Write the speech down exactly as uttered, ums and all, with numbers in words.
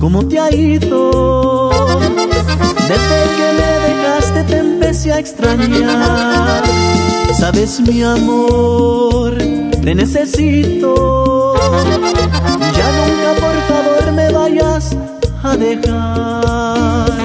¿cómo te ha ido? Desde que me dejaste te empecé a extrañar. Sabes, mi amor, te necesito. Ya nunca, por favor, me vayas a dejar.